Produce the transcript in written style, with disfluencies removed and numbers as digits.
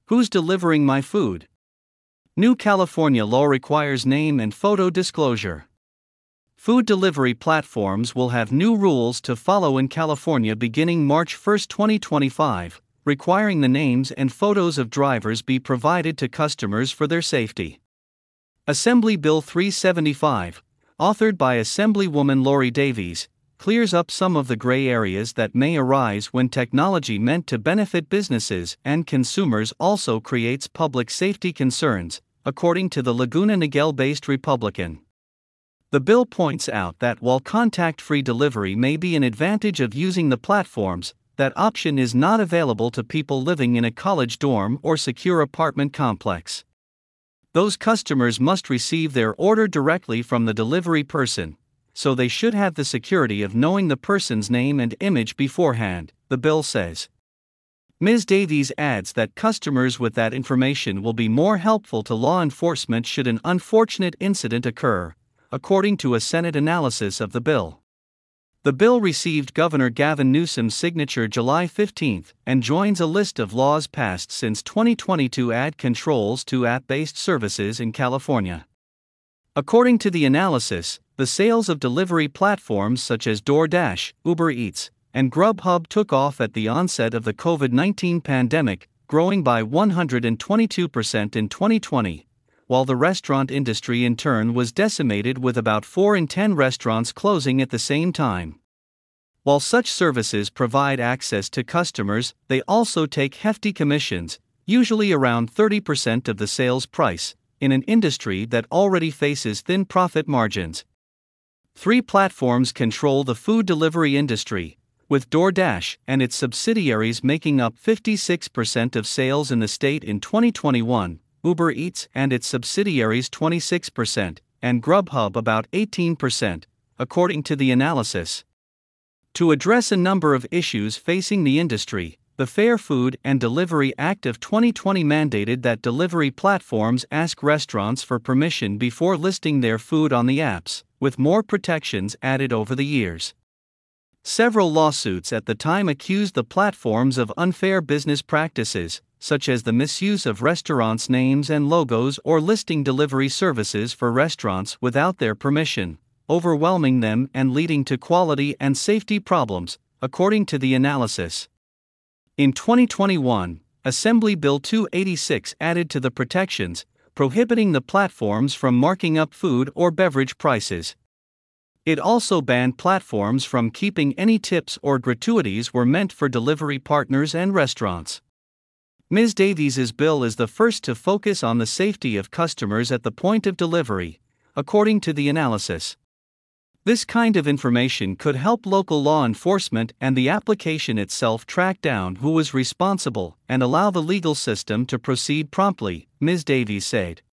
Who's delivering my food? New California law requires name and photo disclosure. Food delivery platforms will have new rules to follow in California beginning March 1, 2025, requiring the names and photos of drivers be provided to customers for their safety. Assembly Bill 375, authored by Assemblywoman Lori Davies, clears up some of the gray areas that may arise when technology meant to benefit businesses and consumers also creates public safety concerns, according to the Laguna Niguel-based Republican. The bill points out that while contact-free delivery may be an advantage of using the platforms, that option is not available to people living in a college dorm or secure apartment complex. Those customers must receive their order directly from the delivery person, so they should have the security of knowing the person's name and image beforehand, the bill says. Ms. Davies adds that customers with that information will be more helpful to law enforcement should an unfortunate incident occur, according to a Senate analysis of the bill. The bill received Governor Gavin Newsom's signature July 15 and joins a list of laws passed since 2020 to add controls to app-based services in California. According to the analysis, the sales of delivery platforms such as DoorDash, Uber Eats, and Grubhub took off at the onset of the COVID-19 pandemic, growing by 122% in 2020. While the restaurant industry in turn was decimated with about 4 in 10 restaurants closing at the same time. While such services provide access to customers, they also take hefty commissions, usually around 30% of the sales price, in an industry that already faces thin profit margins. 3 platforms control the food delivery industry, with DoorDash and its subsidiaries making up 56% of sales in the state in 2021. Uber Eats and its subsidiaries 26%, and Grubhub about 18%, according to the analysis. To address a number of issues facing the industry, the Fair Food and Delivery Act of 2020 mandated that delivery platforms ask restaurants for permission before listing their food on the apps, with more protections added over the years. Several lawsuits at the time accused the platforms of unfair business practices, such as the misuse of restaurants' names and logos or listing delivery services for restaurants without their permission, overwhelming them and leading to quality and safety problems, according to the analysis. In 2021, Assembly Bill 286 added to the protections, prohibiting the platforms from marking up food or beverage prices. It also banned platforms from keeping any tips or gratuities were meant for delivery partners and restaurants. Ms. Davies's bill is the first to focus on the safety of customers at the point of delivery, according to the analysis. This kind of information could help local law enforcement and the application itself track down who was responsible and allow the legal system to proceed promptly, Ms. Davies said.